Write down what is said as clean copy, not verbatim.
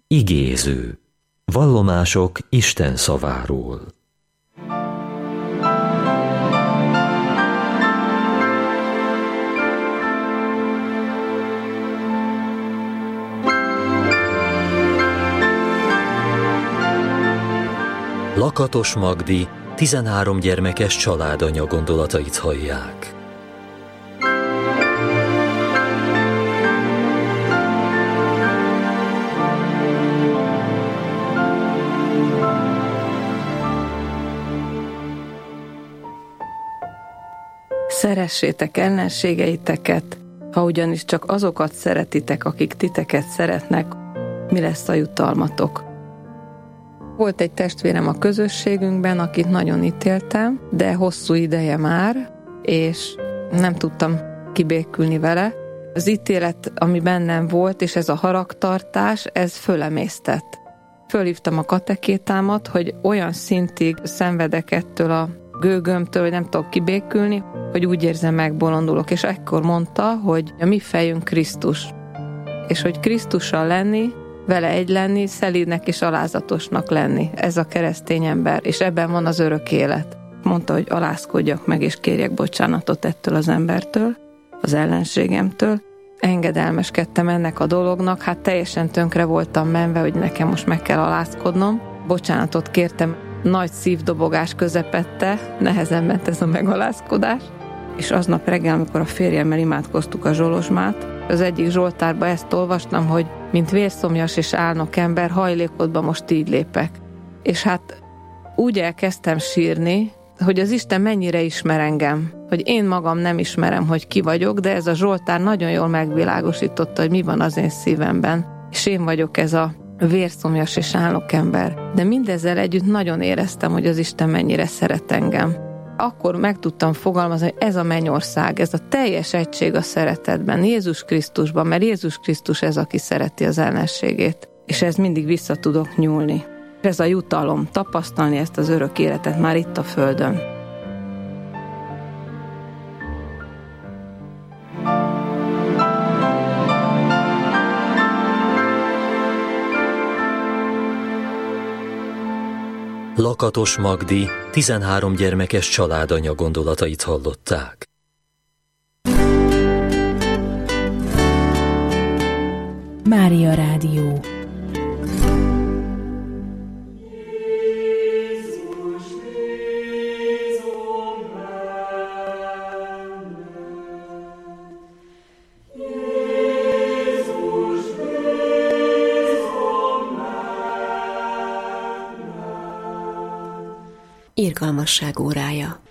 Igéző. Vallomások Isten szaváról. Lakatos Magdi 13 gyermekes családanya gondolatait hallják. Szeressétek ellenségeiteket, ha ugyanis csak azokat szeretitek, akik titeket szeretnek, mi lesz a jutalmatok? Volt egy testvérem a közösségünkben, akit nagyon ítéltem, de hosszú ideje már, és nem tudtam kibékülni vele. Az ítélet, ami bennem volt, és ez a haragtartás, ez fölemésztett. Fölhívtam a katekétámat, hogy olyan szintig szenvedek ettől a gőgömtől, hogy nem tudok kibékülni, hogy úgy érzem, megbolondulok. És ekkor mondta, hogy a mi fejünk Krisztus. És hogy Krisztussal lenni, vele egy lenni, szelídnek és alázatosnak lenni. Ez a keresztény ember, és ebben van az örök élet. Mondta, hogy alázkodjak meg, és kérjek bocsánatot ettől az embertől, az ellenségemtől. Engedelmeskedtem ennek a dolognak, hát teljesen tönkre voltam menve, hogy nekem most meg kell alázkodnom. Bocsánatot kértem, nagy szívdobogás közepette, nehezen ment ez a megalázkodás. És aznap reggel, amikor a férjemmel imádkoztuk a zsolozsmát, az egyik zsoltárba ezt olvastam, hogy mint vérszomjas és álnok ember, hajlékodba most így lépek. És hát úgy elkezdtem sírni, hogy az Isten mennyire ismer engem, hogy én magam nem ismerem, hogy ki vagyok, de ez a zsoltár nagyon jól megvilágosította, hogy mi van az én szívemben. És én vagyok ez a vérszomjas és álnok ember. De mindezzel együtt nagyon éreztem, hogy az Isten mennyire szeret engem. Akkor meg tudtam fogalmazni, hogy ez a mennyország, ez a teljes egység a szeretetben, Jézus Krisztusban, mert Jézus Krisztus ez, aki szereti az ellenségét. És ez mindig vissza tudok nyúlni. Ez a jutalom, tapasztalni ezt az örök életet már itt a földön. Lakatos Magdi 13 gyermekes családanya gondolatait hallották. Mária Rádió. Irgalmasság órája.